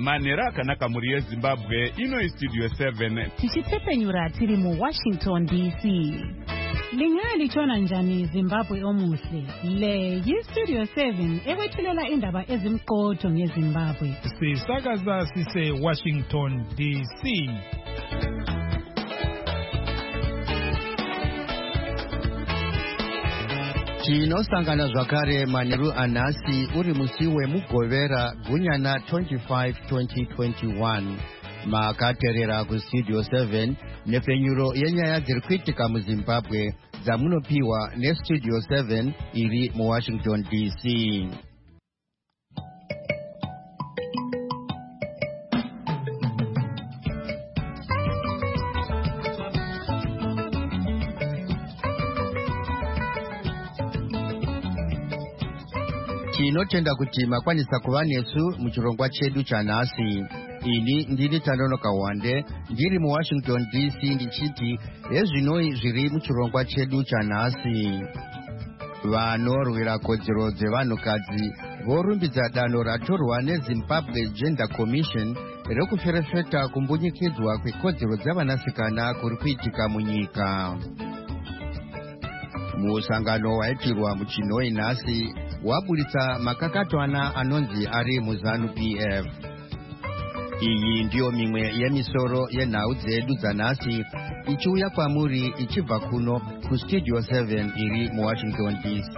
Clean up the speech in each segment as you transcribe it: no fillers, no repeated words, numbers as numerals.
Manera akanaka muri yeZimbabwe ino Studio 7 tichitepenyura tiri mu Washington DC. Lingali chona njani Zimbabwe omuhle. Le Studio 7 ekwethulela indaba ezimqotho ngeZimbabwe. Sisakaza sise Washington DC. Chinosangana zvakare Maniru Anasi uri musi wemugovera gunyana 25 2021 makaterera kuStudio 7 nepenyuro yenyaya dziri kuitika muZimbabwe dzamunopiwa neStudio 7 iri muWashington DC. Tinotenda kuti makwanisa kuva nesu muchirongwa chedu chanhasi. Ini ndiri Tanonoka Wande ndiri muWashington DC ndichiti ezvinoi zviri muchirongwa chedu chanhasi. Vanorwira kodzero dzevanhukadzi vorumbidza danho ratorwa neZimbabwe Gender Commission rekuferefeta kumbunyikidzwa kwekodzero dzavanasikana kuri kuitika munyika. Musangano waitirwa muChinoi nhasi waburitsa makakatwana anonzi ari muZanu PF. Iyi ndiyo mimwe yemisoro yenhau dzedu dzanhasi ichiuya kwamuri ichibva kuno kuStudio 7 iri muWashington DC.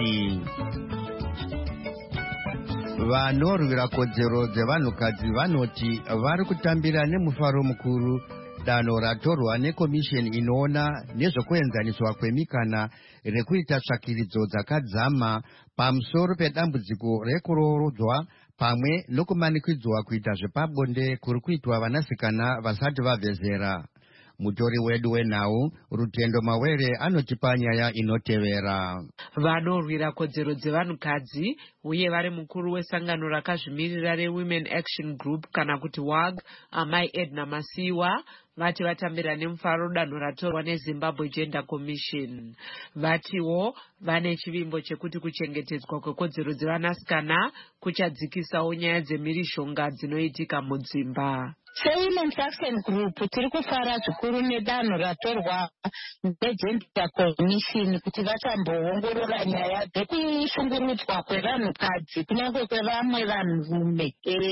Vanorwira kodzero dzevanhukadzi vanoti vari kutambira nemufaro mukuru danho ratorwa nekomisheni inoona nezvokuenzaniswa kwemikana rekuita tsvakiridzo dzakadzama pamusoro pedambudziko rekuroorodzwa pamwe nokumanikidzwa kuita zvepabonde kuri kuitwa vanasikana vasati vabve zera. Mutori wedu wenhau Rutendo Mawere anotipa nyaya inotevera. Vanorwira kodzero dzevanhukadzi uye vari mukuru wesangano rakazvimirira reWomen Action Group kana kuti WAG, Amai Edna Masiwa, vati vatambira nemufaro danho ratorwa neZimbabwe Gender Commission. Vatiwo vane chivimbo chekuti kuchengetedzwa kwekodzero dzevanasikana kuchadzikisawo nyaya dzemhirizhonga dzinoitika mudzimba. seWomen's Action Group tiri kufara zvikuru nedanho ratorwa neGender Commission kuti vachamboongorora nyaya dzekushungurudzwa kwevanhukadzi kunyange kwevamwe vanhurume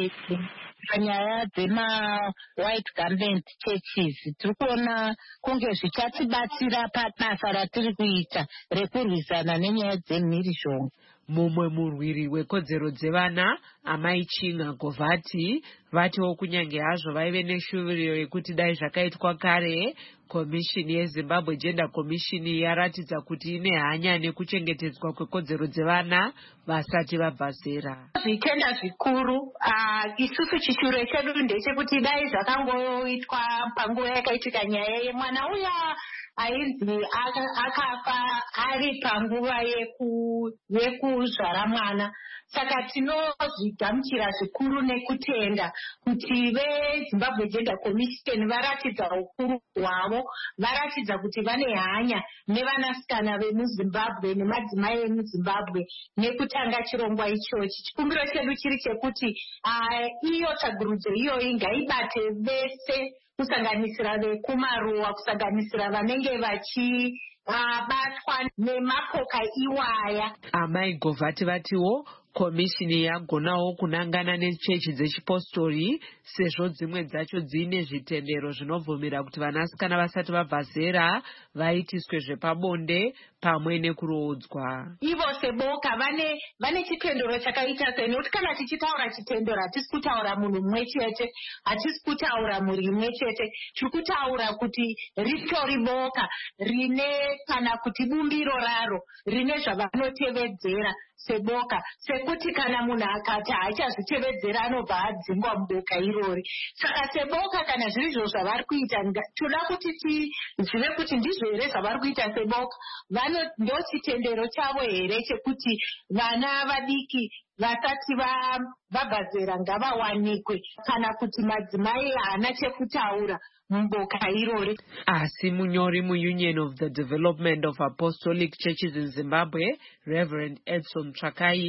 panyaya dzema-white garment churches. Tiri kuona kunge zvichatibatsira pabasa ratiri kuita rekurwisana nenyaya dzemhirizhonga. Mumwe murwiri wekodzero dzevana Amai Chinga Govati vatiwo kunyange hazvo vaive neshuviro yekuti dai zvakaitwa kare, komishini yeZimbabwe Gender Commission yaratidza kuti ine hanya nekuchengetedzwa kwekodzero dzevana vasati vabva zera. Zvitenda zvikuru isusu chishure chedu ndechekuti dai zvakangoitwa panguva yakaitika nyaya yemwana uya ainzi akafa ari panguva yekuzvara mwana. Saka tinozvigamuchira zvikuru nekutenda kuti veZimbabwe Gender Commission varatidza ukuru hwavo, varatidza kuti vane hanya nevanasikana vemuZimbabwe nemadzimai emuZimbabwe nekutanga chirongwa ichochi. Chikumbiro chedu chiri chekuti iyo tsvagurudzo iyoyi ngaibate vese, kusanganisira vekumaruwa, kusanganisira vanenge vachibatwa nemapoka iwaya. Amai Govati vatiwo komishini yagonawo kunangana nechechi dzechipostori sezvo dzimwe dzacho dziine zvitendero zvinobvumira kuti vanasikana vasati vabva zera vaitiswe zvepabonde pamwe nekuroodzwa. Ivo seboka vane chitendero chakaita senokuti kana tichitaura chitendero hatisi kutaura munhu mumwe chete, hatisi kutaura mhuri imwe chete, tiri kutaura kuti ritori boka rine kana kuti bumbiro raro rine zvavanotevedzera seboka, sekuti kana munhu akati haachazvitevedzera anobva adzingwa muboka irori. Saka seboka kana zviri izvo zvavari kuita, toda kuti tizive kuti ndizvo here zvavari kuita seboka. Ndo chitendero chavo here chekuti vana vadiki vasati vabva zera ngavawanikwe, kana kuti madzimai haana chekutaura muboka irori. Asi munyori muUnion of the Development of Apostolic Churches in Zimbabwe, Reverend Edson Trakai,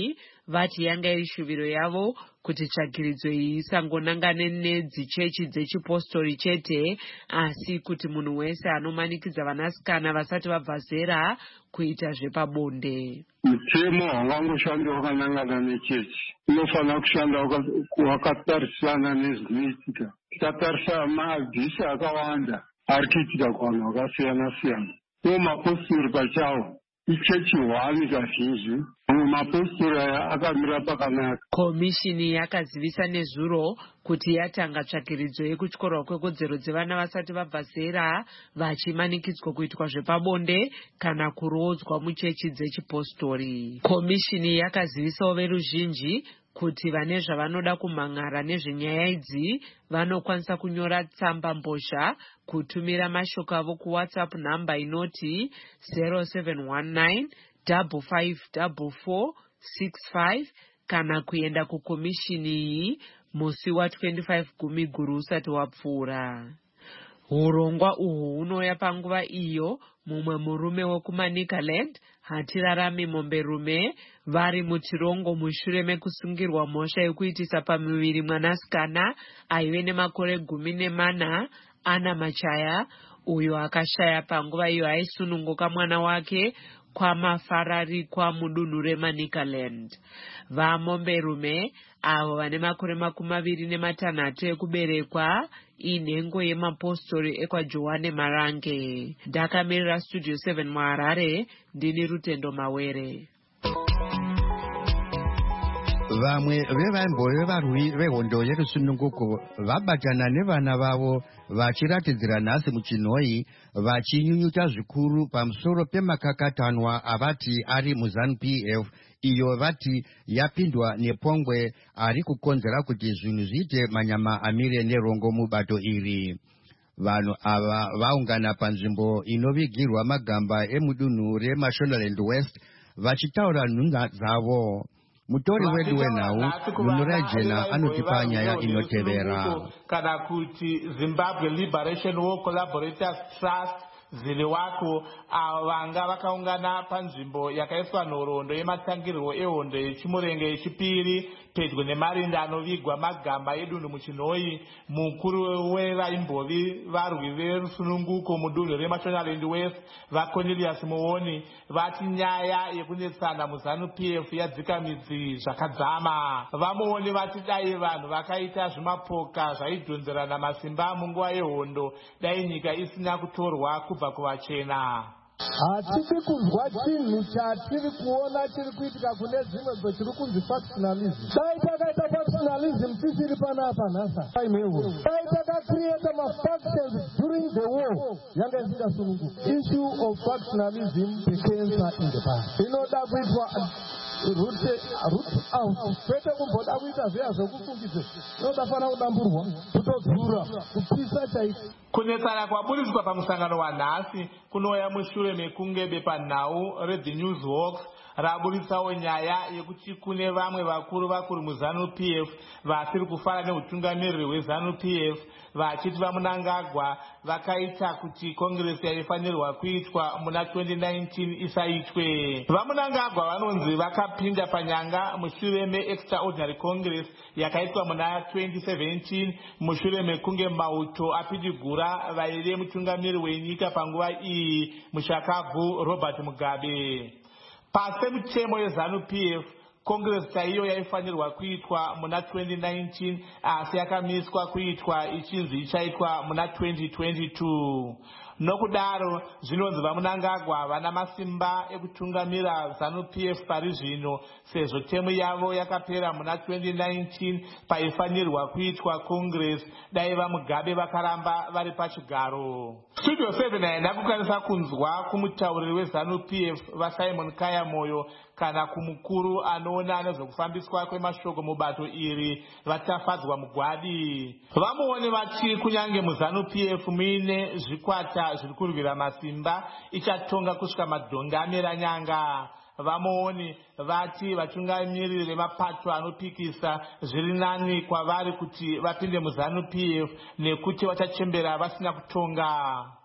vati yanga iri shuviro yavo kuti tsvagiridzo iyi isangonangane nedzichechi dzechipostori chete, asi kuti munhu wese anomanikidza vanasikana vasati vabva zera kuita zvepabonde. Mutemo haungangoshandi wakanangana nechechi, unofanira kushanda wakatarisana nezvinoitika. Tikatarisa maabhisi akawanda ari kuitika kuvanhu vakasiyana siyana. Uye mapostori pachawo ichechi hwani kazhinji, mamwe mapostori aya akamira pakanaka. Komishini yakazivisa nezuro kuti yatanga tsvagiridzo yekutyorwa kwekodzero dzevana vasati vabva zera vachimanikidzwa kuitwa zvepabonde kana kurodzwa muchechi dzechipostori. Komishini yakazivisawo veruzhinji kuti vane zvavanoda kumhang'ara nezvenyaya idzi vanokwanisa kunyora tsamba mbozha kutumira mashoko avo kuWhatsApp nhamba inoti 0719 554465 kana kuenda kukomishini iyi musi wa25 Gumiguru usati wapfuura. Urongwa uhu unouya panguva iyo mumwe murume wekuManicaland, Hatirarami Momberume, vari mutirongo mushure mekusungirwa mhosva yekuitisa pamuviri mwanasikana aive nemakore 14, Ana Machaya, uyo akashaya panguva iyo aisununguka mwana wake kwamafararikwa mudunhu reManicaland. VaMomberume avo vane makore 26 ekuberekwa inhengo yemapostori ekwaJohane Marange. Ndakamirira Studio 7 muHarare, ndini Rutendo Mawere. Vamwe vevamboyo varwi vehondo yerusununguko vabatana nevana vavo vachiratidzira nhasi muchinhoi vachinyunyuta zvikuru pamusoro pemakakatanwa avati ari muZANU-PF, iyo vati yapindwa nepongwe ari kukonzera kuti zvinhu zviite manyama amire nerongo mubato iri. Vanhu ava vaungana panzvimbo inovigirwa magamba emudunhu reMashonaland West vachitaura nhunha dzavo. Mutori wedu wenhau Munurai Jena anotipa nyaya inotevera. Kana kuti Zimbabwe Liberation War Collaborators Trust ZILIWACO vanga vakaungana panzvimbo yakaiswa nhoroondo yematangiriro ehondo yechimurenge yechipiri pedyo nemarinda anovigwa magamba edunhu muchinhoi. Mukuru wevaimbovi varwi verusununguko mudunhu reMashonaland West, vaCornelius Muoni, vati nyaya yekunetsana muZANU-PF yadzika midzi zvakadzama. VaMuoni vati dai vanhu vakaita zvimapoka zvaidhonzerana masimba munguva yehondo, dai nyika isina kutorwa kubva kuvachena. Hatisi kunzwa chinhu chatiri kuona chiri kuitika kune dzimwe dzechiri kunzi factionalism. Dai takaita factionalism tisiri panapa nhasa. Dai takacreata mafactions during the war yanga isingasununguka. Issue of factionalism became in the past. Inoda kuitwa root out. Kwete kumboda kuita zviya zvokufungidze. Inoda fana kudamburwa, kutodzura, kupisa chaiko. Kunetsana kwaburiswa pamusangano wanhasi kunouya mushure mekunge bepanhau reThe Newshawks raburisawo nyaya yekuti kune vamwe vakuru muZANU-PF vasiri kufara neutungamiriri hweZANU-PF vachiti vaMunangagwa vakaita kuti kongresi yaifanirwa kuitwa muna 2019 isaitwe. VaMunangagwa vanonzi vakapinda panyanga mushure meExtraordinary Congress yakaitwa muna 2017 mushure mekunge mauto apidigura vaive mutungamiriri wenyika panguva iyi muShakagu Robert Mugabe. Pasi mitemo yeZANU-PF, kongresi chaiyo yaifanirwa kuitwa muna 2019 asi yakamiswa kuitwa ichinzi ichaitwa muna 2022. Nokudaro zvinonzi vaMunangagwa havana masimba ekutungamira ZANU-PF pari zvino, sezvo temu yavo yakapera muna 2019 paifanirwa kuitwa kongresi dai vaMugabe vakaramba vari pachigaro. Studio 7 haina kukwanisa kunzwa kumutauriri weZANU-PF vaSimon Kayamoyo kana kumukuru anoona nezvekufambiswa kwemashoko mubato iri vatafadzwa Mugwadi. VaMuoni vati kunyange muZANU-PF muine zvikwata zviri kurwira masimba ichatonga kusvika madhonga amera nyanga. VaMuoni vati vatungamiriri vemapato anopikisa zviri nani kwavari kuti vapinde muZANU-PF nekuti vachachembera vasina kutonga.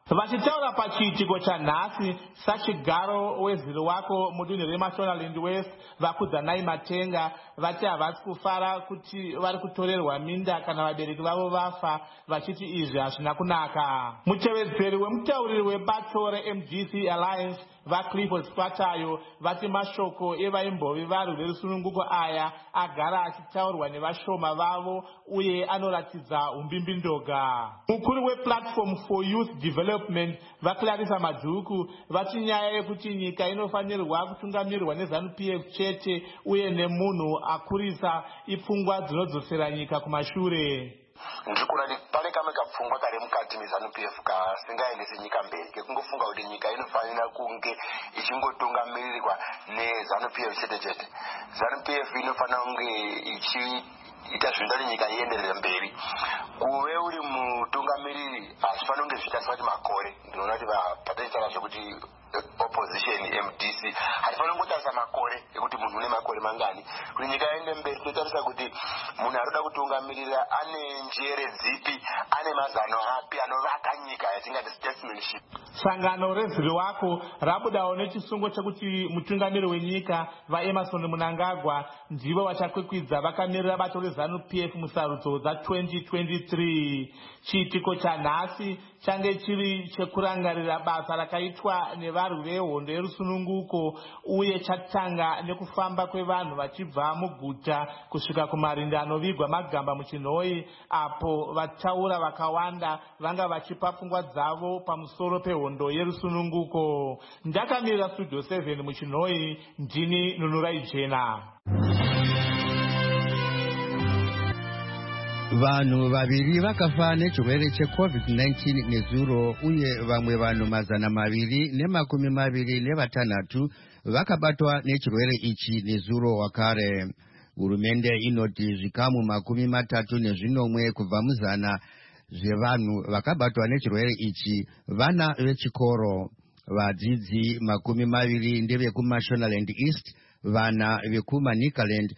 Vachitaura pachiitiko chanhasi sachigaro weziri wako mudunhu reMashonaland West vakudzanai Matenga vati havasi kufara kuti vari kutorerwa minda kana vabereki vavo vafa, vachiti izvi hazvina kunaka. Mutevedzeri wemutauriri webato reMDC Alliance vaClifford Swatayo vati mashoko evaimbovi varwi verusununguko aya agara achitaurwa nevashoma vavo uye anoratidza umbimbindoga. Mukuru wePlatform for Youth Development vaClarissa Madhuku vati nyaya yekuti nyika inofanirwa kutungamirwa neZANU-PF chete uye nemunhu akurisa ipfungwa dzinodzosera nyika kumashure. Ndikurati pane kamwe kapfungwa kari mukati meZANU-PF kasingaendesi nyika mberi kekungofunga kuti nyika inofanira kunge ichingotungamirirwa neZANU-PF chete chete. ZANU-PF inofanira kunge ichiita zvinoita nyika ienderere mberi. Kuve uri mutungamiriri hazvifanira kunge zvichitasira makore. Ndinoona kuti pataitaura zvekuti opposition MDC haifanira kungotarisa makore ekuti munhu une makore mangani. Kuti nyika iende mberi totarisa kuti munhu arikuda kutungamirira ane njere dzipi, ane mazano api anovaka nyika yatingati statesmanship. Sangano reziri wako rabudawo nechisungo chekuti mutungamiri wenyika vaEmerson Mnangagwa ndivo vachakwikwidza vakamirira bato reZANU-PF musarudzo dza2023. Chiitiko chanhasi change chiri chekurangarira basa rakaitwa nevarwi vehondo yerusununguko uye chatanga nekufamba kwevanhu vachibva muguta kusvika kumarinda anovigwa Magamba muChinhoyi, apo vataura vakawanda vanga vachipa pfungwa dzavo pamusoro pehondo yerusununguko. Ndakamirira Studio 7 muChinhoyi, ndini Nunurai Jena. Vanhu vaviri vakafa nechirwere cheCovid-19 nezuro uye vamwe vanhu 226 vakabatwa nechirwere ichi nezuro wakare. Hurumende inoti zvikamu 34 kubva muzana zvevanhu vakabatwa nechirwere ichi vana vechikoro. Vadzidzi 20 ndevekuMashonaland East, vana vekuManicaland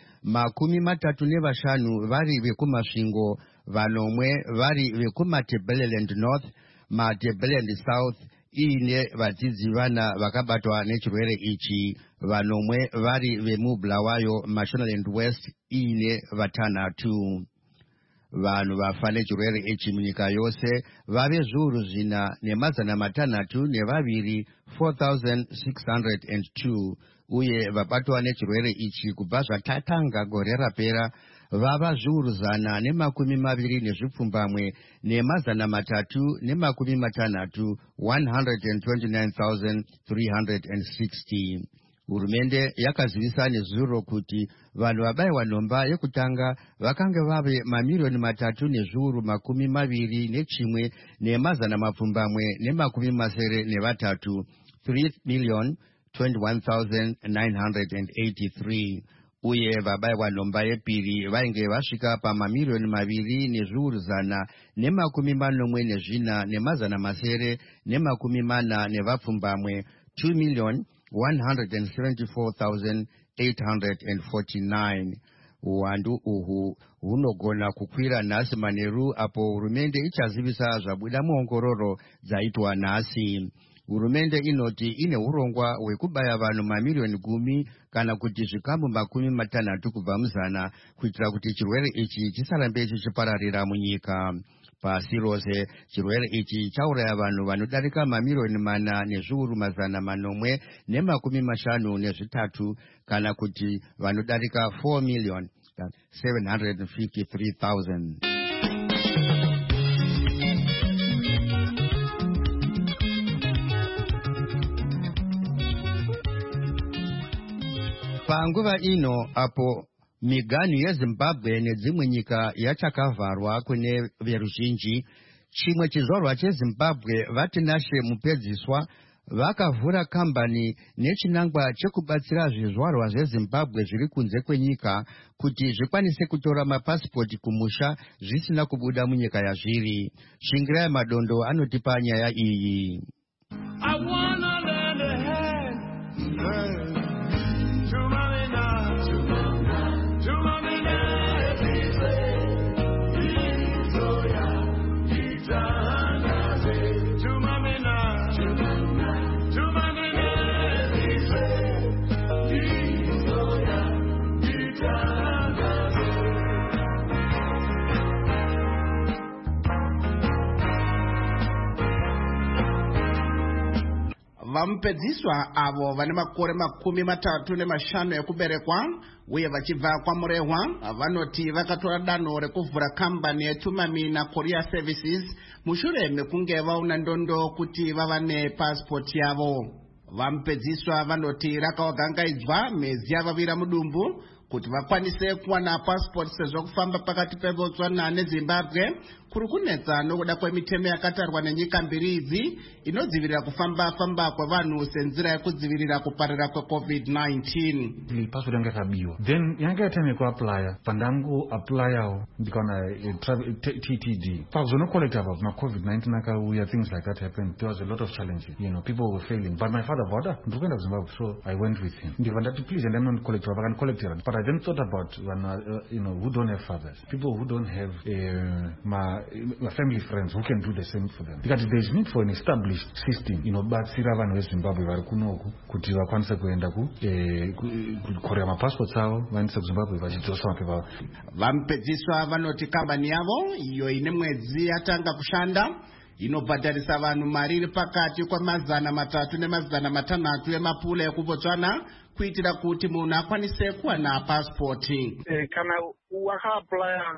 35 vari vekuMasvingo, vanomwe vari vekuMatebeleland North, Matebeleland South ine vadzidzi vana vakabatwa nechirwere ichi, vanomwe vari vemuBulawayo Mashonaland West ine vatanhatu. Vanhu vafa nechirwere ichi munyika yose vave zviuru zvina nemazana matanhatu nevaviri 4,602 uye vabatwa nechirwere ichi kubva zvatatanga gore rapera vava zviuru zana nemakumi nezvipfumbamwe nemazana matatu nemakumi matanhatu 129,360. Hurumende yakazivisa nezuro kuti vanhu vabayiwa nhomba yekutanga vakanga vave 3,221,000 nemazana mapfumbamwe nemakumi masere nevatatu 3,021,983 uye vabayiwa nhomba yepiri vainge vasvika pa2,200,000 nemazana masere nemakumi mana nevapfumbamwe 2,174,849. Uwandu uhu hunogona kukwira nhasi manheru apo hurumende ichazivisa zvabuda muongororo dzaitwa nhasi. Hurumende inoti ine urongwa hwekubaya vanhu 10,000,000 kana kuti zvikamu 60 kubva muzana kuitira kuti chirwere ichi chisarambe chichipararira munyika. Pasi rose chirwere ichi chauraya vanhu vanodarika 4,450,000 kana kuti vanodarika 4,753,000. Panguva ino apo miganhu yeZimbabwe nedzimwe nyika yachakavharwa kune veruzhinji, chimwe chizvarwa cheZimbabwe vatinashe mupedziswa vakavhura kambani nechinangwa chekubatsira zvizvarwa zveZimbabwe zviri kunze kwenyika kuti zvikwanise kutora mapasipoti kumusha zvisina kubuda munyika yazviri. Shingirai Madondo anotipa nyaya iyi. Vamupedziswa avo vane makore 35 ekuberekwa uye vachibva kwaMurehwa vanoti vakatora danho rekuvhura kambani yeTumamina Courier Services mushure mekunge vaona ndondo kuti vava nepasipoti yavo. Vamupedziswa vanoti rakavagangaidzwa mezi yavavira mudumbu kuti vakwanise kuwana passport sezvo kufamba pakati peBotswana neZimbabwe kuri kunetsa nokuda kwemitemo yakatarwa nenyika mbiri idzi inodzivirira kufamba kwavanhu senzira yekudzivirira kuparira kweCovid-19. Passport yanga yakabiwa. Then yanga yatame kuapply pandangu applyawo ndikaona TTD. Pakuzono collect about COVID-19 akauya, things like that happened. There was a lot of challenges. People were failing. But my father bought ndikuenda Zimbabwe, so I went with him. Ndivandati please and I'm not collector, but I can collect it. But I then thought about who don't have fathers, people who don't have my family friends who can do the same for them. Because there is need for an established system, batsira vanhu veZimbabwe vari kunoku kuti vakwanise kuenda kukorea mapassports avo vaendese kuZimbabwe vachidzosa mapepa. Vamupedziswa vanoti kambani yavo iyo ine mwedzi yatanga kushanda inobhadharisa vanhu mari iri pakati kwa300 ne600 emapula ekuBotswana kuitira kuti munhu akwanise kuwana pasipoti. Kana wakaaplya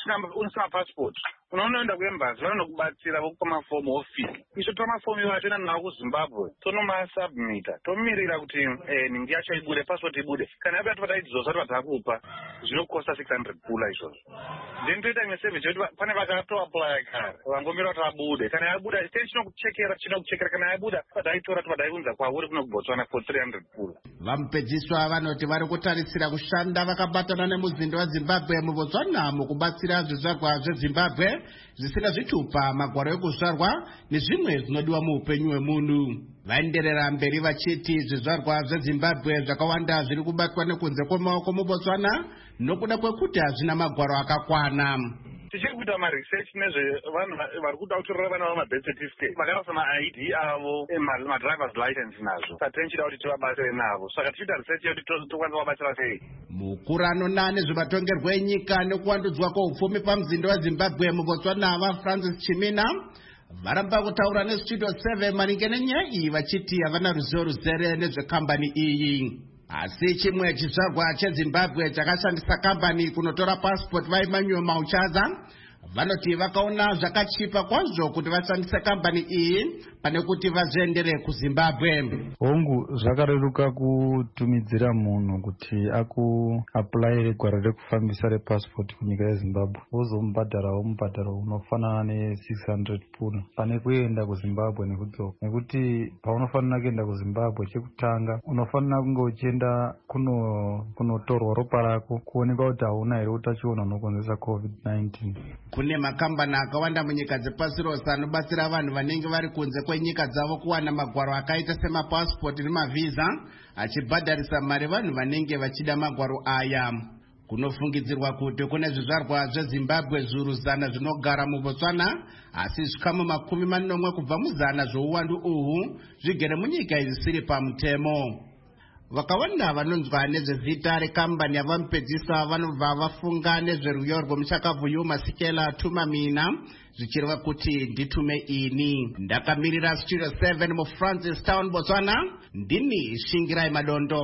usina pasipoti unoenda kuembassy vanokubatsira vokupa mafomu ofisi. Isu tora mafomu iwacho toenda nawo kuZimbabwe tonomasubmita tomirira kuti ningi yacho ibude, pasipoti ibude. Kana yapera topataidzosa topatakupa zvinokosta 600 pula izvozvo. Then toita imwe service yokuti pane vakatoaplya kare vangomira kuti abude. Kana yabuda chinokuchekera kana yabuda pataitora topataiunza kwauri kuno kuBotswana for 300 pula. Vamupedziswa vanoti vari kutarisira kushanda vakabatana nemuzinda waZimbabwe muBotswana mukubatsira zvizvarwa zveZimbabwe zvisina zvitupa, magwaro ekuzvarwa nezvimwe zvinodiwa muupenyu hwemunhu. Vaenderera mberi vachiti zvizvarwa zveZimbabwe zvakawanda zviri kubatwa nekunze kwemaoko muBotswana nokuda kwekuti hazvina magwaro akakwana. Tichiri kuita maresearch nezvevanhu vari kuda kutorera vana vamabirth certificate vakaisa maID avo madrivers license nazvo satenchida kuti tivabatsire navo, saka tichiita research yekuti tokwanisa kuvabatsira sei. Mukuru anoona nezvematongerwo enyika nekuwandudzwa kweupfumi pamuzinda waZimbabwe muBotswana vaFrancis Chimina varamba kutaura neStudio 7 maringe nenyaya iyi vachiti havana ruzivo ruzere nezvekambani iyi. Asi chimwe chizvarwa cheZimbabwe chakashandisa kambani kunotora passport vaImmanuel Mauchaza vanoti vakaona zvakachipa kwazvo kuti vashandise kambani iyi pane kuti vazoendere kuZimbabwe. Hongu zvakareruka kutumidzira munhu kuti akuapplyire gwaro rekufambisa repassport kunyika yeZimbabwe wozomubhadharawo mubhadharo unofanana ne600 pula pane kuenda kuZimbabwe nekudzoka. Nekuti paunofanira kuenda kuZimbabwe chekutanga unofanira kunge uchienda kunotorwa ropa rako kuonekwa kuti hauna here utachiona unokonzeresa COVID-19. Kune makambani akawanda munyika dzepasi rose anobatsira vanhu vanenge vari kunze kwenyika dzavo kuwana magwaro akaita semapasipoti nemavhiza achibhadharisa mari vanhu vanenge vachida magwaro aya. Kunofungidzirwa kuti kune zvizvarwa zveZimbabwe zviuru 100 zvinogara muBotswana asi zvikamu 40 kubva muzana zvouwandu uhu zvigere munyika zvisiri pamutemo. Vakawanda vanonzwa nezvezita rekambani yavamupedziswa vanobva vafunga nezveruyo rwomuchakabvuyu Masikela Tumamina zvichireva kuti nditume ini. Ndakamirira Studio 7 muFrancis Town Botswana, ndini Shingirai Madondo.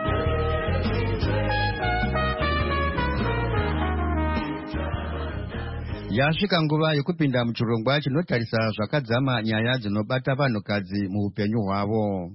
Yasvika nguva yekupinda muchirongwa chinotarisa zvakadzama nyaya dzinobata vanhukadzi muupenyu hwavo.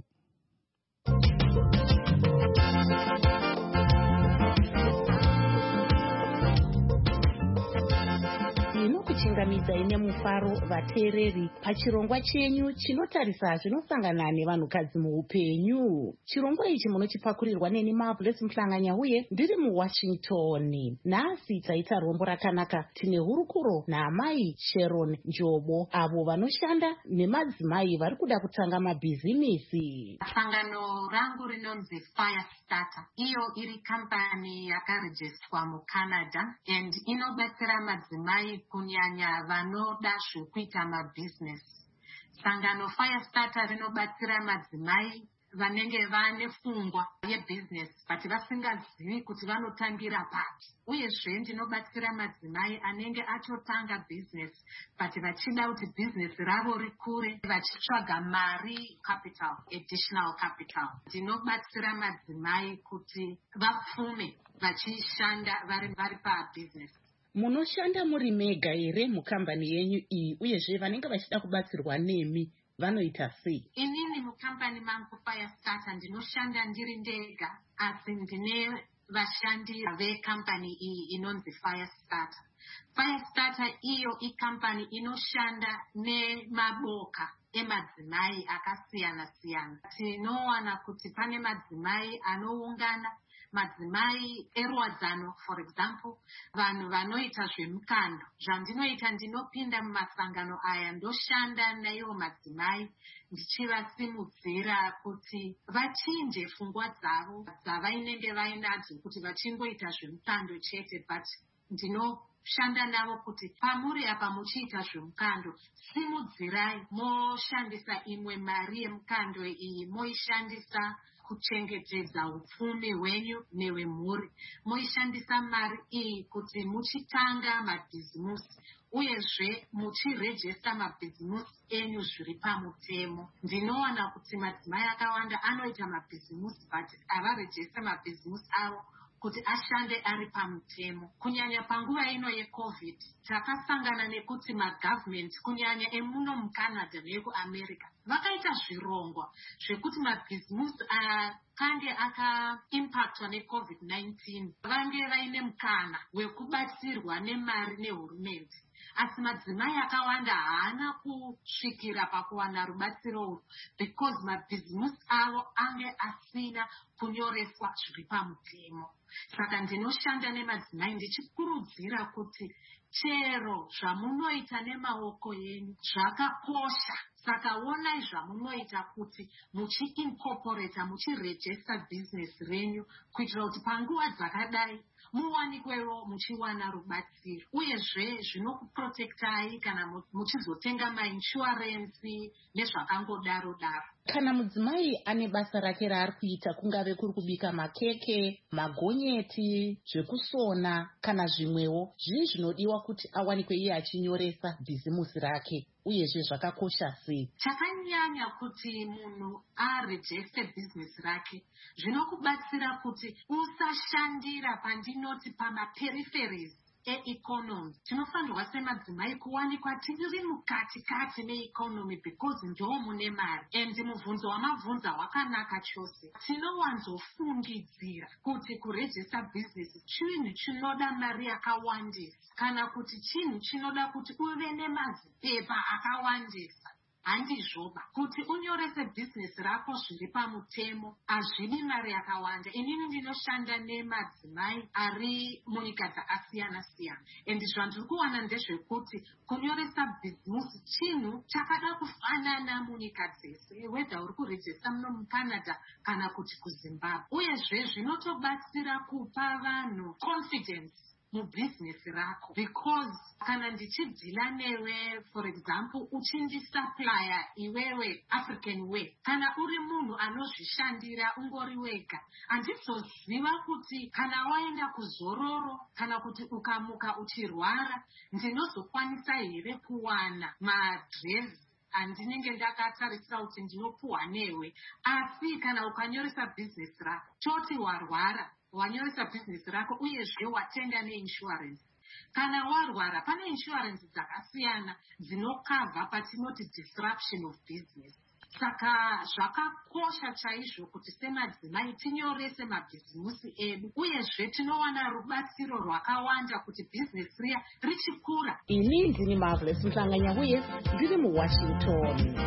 kuchingamidza ine mufaro vateereri pachirongwa chenyu chinotarisa zvinosangana nevanhukadzi muupenyu. Chirongwa ichi munochipakurirwa neni Marvelous Mhlanganya uye ndiri muWashington. Nhasi taita rombo rakanaka. Tine hurukuro naamai Sharon Njobo avo vanoshanda nemadzimai vari kuda kutanga mabhizinisi. Sangano rangu rinonzi Fire Starter. Iyo iri kampani yakarejistwa muCanada and inobatsira madzimai kunyanya vanoda zvokuita mabusiness. Sangano Fire Starter rinobatsira madzimai vanenge vane pfungwa yebusiness but vasingazivi kuti vanotangira papi. Uyezve ndinobatsira madzimai anenge atotanga business but vachida kuti business ravo rikure vachitsvaga mari capital, additional capital. Ndinobatsira madzimai kuti vapfume vachishanda vari pabusiness. Munoshanda muri mega here mukambani yenyu iyi, uyezve vanenge vachida kubatsirwa nemi vanoita sei? Inini mukambani mangu Firestarter ndinoshanda ndiri ndega, asi ndine vashandi vekambani iyi inonzi Firestarter. Firestarter iyo ikambani inoshanda nemaboka emadzimai akasiyana siyana. Tinowana kuti pane madzimai anoungana, madzimai erwadzano, for example, vanhu vanoita zvemukando. Zvandinoita ndinopinda mumasangano aya ndoshanda naivo madzimai ndichivasimudzira kuti vachinje pfungwa dzavo dzavainenge vainadzo kuti vachingoita zvemukando chete, but ndinoshanda navo kuti pamuri apa muchiita zvemukando simudzirai moshandisa imwe mari yemukando iyi moishandisa kuchengetedza upfumi hwenyu nehwemhuri. Moishandisa mari iyi kuti muchitanga mabhizimusi uyezve muchirejesta mabhizimusi enyu zviri pamutemo. Ndinowana kuti madzimai akawanda anoita mabhizimusi but avarejesta mabhizimusi avo kuti ashande ari pamutemo. Kunyanya panguva ino yeCovid takasangana nekuti magovernment kunyanya emuno muCanada nekuAmerica vakaita zvirongwa zvekuti mabhizimusi akange akaimpactwa neCovid-19 vange vaine mukana wekubatsirwa nemari nehurumende. Asi madzimai akawanda haana kusvikira pakuwana rubatsiro urwu because mabhizimusi avo ange asina kunyoreswa zviri pamutemo. Saka ndinoshanda nemadzimai ndichikurudzira kuti chero zvamunoita nemaoko yenyu zvakakosha. Saka onai zvamunoita kuti muchiincorporata, muchirejesta business renyu kuitira kuti panguva dzakadai muwanikwewo muchiwana rubatsiro. Uyezve zvinokuprotektai kana muchizotenga mainshurensi nezvakangodaro daro. Kana mudzimai ane basa rake raari kuita, kungave kuri kubika makeke, magonyeti, zvekusona kana zvimwewo, zvii zvinodiwa kuti awanikwe iye achinyoresa bhizimusi rake, uyezve zvakakosha sei? Chakanyanya kuti munhu arejeste bhizimusi rake zvinokubatsira kuti usashandira pandinoti pamaperipheries economy. Tinofanirwa semadzimai kuwanikwa tiri mukati meeconomy because ndo mune mari. And mubvunzo wamabvunza wakanaka chose. Tinowanzofungidzira kuti kurejesta business chinhu chinoda mari yakawandisa kana kuti chinhu chinoda kuti uve nemazipepa akawandisa. Handizvoba kuti unyorese business rako zviri pamutemo hazvidi mari yakawanda. Inini ndinoshanda nemadzimai ari munyika dzakasiyana siyana, and zvandiri kuwana ndezvekuti kunyoresa business chinhu chakada kufanana munyika dzese, whether uri kurejesta muno muCanada kana kuti kuZimbabwe. Uyezve zvinotobatsira kupa vanhu confidence mubusiness rako, because kana ndichidhila newe, for example, uchindisuplya iwewe African way, kana uri munhu anozvishandira ungori wega, handizoziva kuti kana waenda kuzororo kana kuti ukamuka uchirwara ndinozokwanisa here kuwana madress andinenge ndakatarisira kuti ndinopuhwa newe. Asi kana ukanyoresa business rako toti warwara wanyoresa business rako uyezve watenga neinsurance. Kana warwara pane insurance dzakasiyana dzinokavha patinoti disruption of business. Saka zvakakosha chaizvo kuti semadzimai tinyorese mabhizimusi edu uyezve tinowana rubatsiro rwakawanda kuti business riya richikura. Ini ndini Marvelous Mhlanga-Nyahuye ndiri muWashington.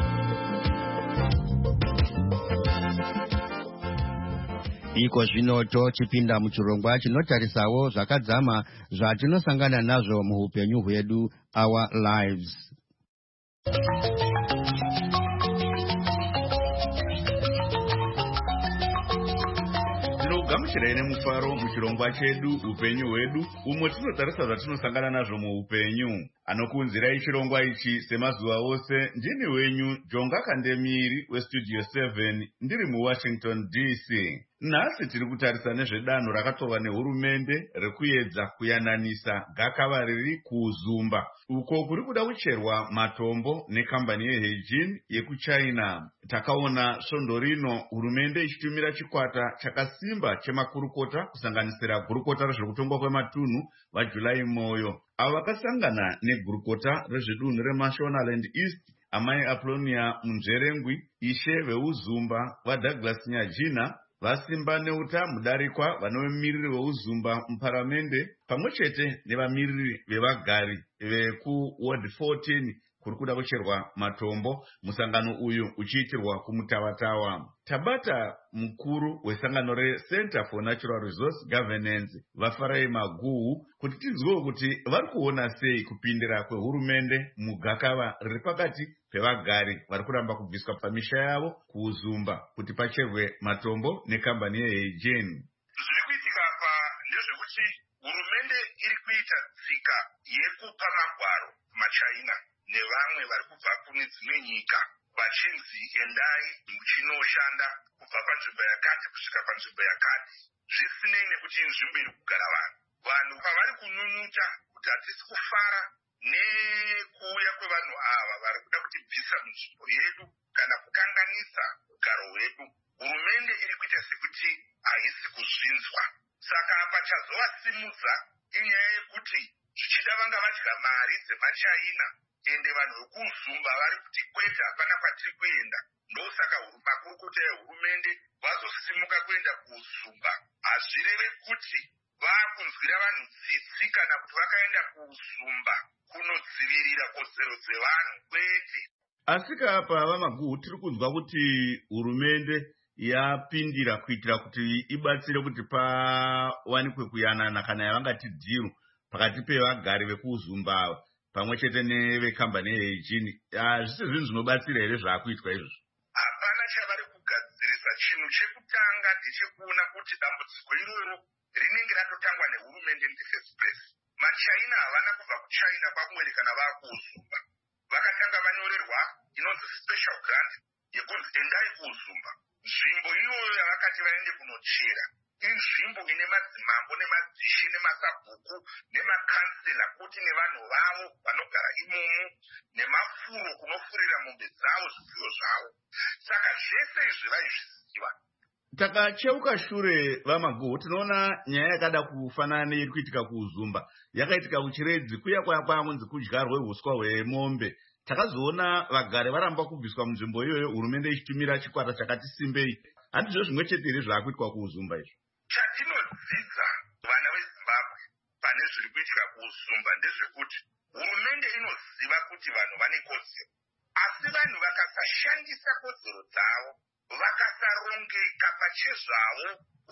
Iko zvino tochipinda muchirongwa chinotarisawo zvakadzama zvatinosangana nazvo muhupenyu hwedu, our lives. gamuchirai nemufaro muchirongwa chedu upenyu hwedu, umwe tinotarisa zvatinosangana nazvo muupenyu. Anokuunzirai chirongwa ichi semazuva ose ndini wenyu Jonga Kandemiri westudio 7 ndiri muWashington DC. Nhasi tiri kutarisa nezvedanho rakatorwa nehurumende rekuedza kuyananisa gakava riri kuZumba, uko kuri kuda kucherwa matombo nekambani yeHeijin yekuChina. Takaona svondo rino hurumende ichitumira chikwata chakasimba chemakurukota kusanganisira gurukota rezvekutongwa kwematunhu vaJulai Moyo, avo vakasangana negurukota rezvedunhu reMashonaland East amai Apolonia Munzverengwi, ishe veUzumba vaDouglas Nyajina, vasimba neuta mudarikwa vanomiriri veUzumba muparamende, pamwe chete nevamiriri vevagari vekuWard 14 kuri kuda kucherwa matombo, musangano uyu uchiitirwa kumutavatawa. Tabata mukuru wesangano reCenter for Natural Resource Governance vaFarai Maguhu kuti tizive kuti vari kuona sei kupindira kwehurumende mugakava riri pakati pevagari vari kuramba kubviswa pamisha yavo kuZumba kuti pacherwe matombo nekambani yeHeijin. Zviri kuitika apa ndezvekuti hurumende iri kuita tsika yekupa magwaro maChina nevamwe vari kubva kune dzimwe nyika vachinzi endai muchinoshanda kubva panzvimbo yakati kusvika panzvimbo yakati, zvisinei nekuti inzvimbo iri kugara vanhu. Vanhu pavari kununuta kuti hatisi kufara nekuuya kwevanhu ava vari kuda kutibvisa munzvimbo yedu kana kukanganisa ugaro hwedu, hurumende iri kuita sekuti haisi kuzvinzwa. Saka apa chazovasimudza inyaya yekuti zvichida vanga vadya mari dzemaChina, ende vanhu vekuZumba vari kuti kwete hapana kwatiri kuenda. Ndosaka makurukota ehurumende vazosimuka kuenda kuZumba. Hazvireve kuti vakunzwira vanhu tsitsi kana kuti vakaenda kuZumba kunodzivirira kodzero dzevanhu, kwete. Asika apa vaMaguhu tiri kunzwa kuti hurumende yapindira kuitira kuti ibatsire kuti pawanikwe kuyanana kana yavangati dhiru pakati pevagari vekuZumba pamwe chete nevekambani yeHeijin. Zvisi zvinhu zvinobatsira here zvaakuitwa izvozvo? Hapana chavari kugadzirisa. Chinhu chekutanga ndechekuona kuti dambudziko iroro rinenge ratotangwa nehurumende in the first place. maChina havana kubva kuChina kwakumweri kana vakuZumba. Vakatanga vanyorerwa inonzi special grant yekunzi endai kuZumba. Nzvimbo iyoyo yavakati vaende kunochera inzvimbo ine madzimambo nemadzishe nemasabhuku nemakansela kuti nevanhu vavo vanogara imomo, nemafuro kunofurira mombe dzavo zvifuyo zvavo. Saka zvese izvi vaizviziva. Takacheuka shure vaMaguhu, tinoona nyaya yakada kufanana neiri kuitika kuZumba yakaitika kuChiredzi, kuya kwamunzi kudyarwe huswa hwemombe. Takazoona vagari varamba kubviswa munzvimbo iyoyo, hurumende ichitumira chikwata chakati simbei. Handizvo zvimwe chete here zvaakuitwa kuZumba izvo? Chatinodzidza vana veZimbabwe pane zviri kuitika kuZumba ndezvekuti hurumende inoziva kuti vanhu vane kodzero, asi vanhu vakasashandisa kodzero dzavo, vakasarongeka pachezvavo,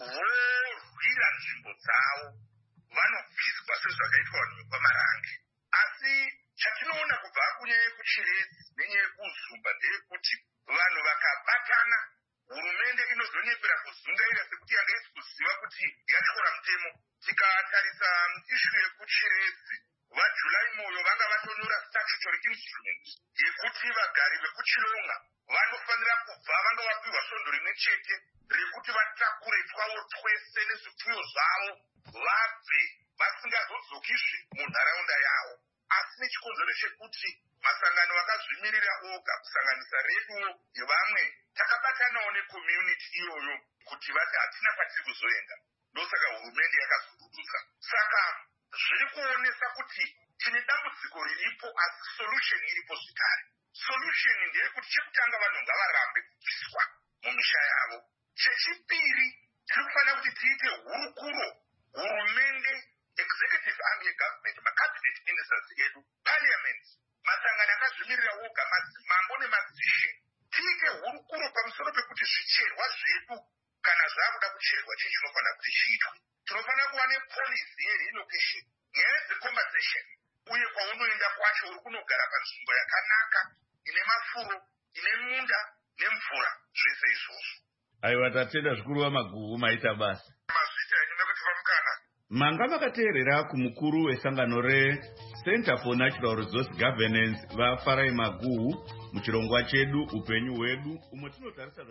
vorwira nzvimbo dzavo, vanobviswa sezvakaitwa vanhu vepamarange. Asi chatinoona kubva kunyaya yekuChiredzi nenyaya yekuZumba ndeyekuti vanhu vakabatana, hurumende inozonyepera kuzungaira sekuti yanga isi kuziva kuti yatyora mutemo. Tikatarisa ishu yekuChiredzi, vaJulai Moyo vanga vatonyora statutory instrument yekuti vagari vekuChilonga vanofanira kubva vanga vapiwa svondo rimwe chete rekuti vatakure twavo twese nezvipfuyo zvavo vabve vasingazodzokizve munharaunda yavo. Asi nechikonzero chekuti masangano akazvimirira oga kusanganisa reduwo nevamwe takabatanawo necommunity iyoyo kuti vati hatina kwatiri kuzoenda, ndosaka hurumende yakazodududza. Saka zviri kuonesa kuti tine dambudziko riripo asi solution iripo zvekare. Solution ndeyekuti chekutanga vanhu ngavarambe kubviswa mumisha yavo. Chechipiri tiri kufanira kuti tiite hurukuro, hurumende, executive arm yegovernment, macabinet ministers edu, parliament, masangano akazvimirira woga, madzimambo nemadzishe, tiite hurukuro pamusoro pekuti zvicherwa zvedu kana zvaakuda kucherwa chii chinofanira kuti chiitwe. Tinofanira kuva nepolicy yerelocation, nyaya dzecompensation, uye kwaunoenda kwacho uri kunogara panzvimbo yakanaka ine mafuro, ine munda nemvura, zvese izvozvo. Aiwa, tatenda zvikuru vaMaguhu, maita basa. manga vakateerera kumukuru wesangano reCenter for Natural Resource Governance vaFarai Maguhu muchirongwa chedu upenyu hwedu umwe tinotarisa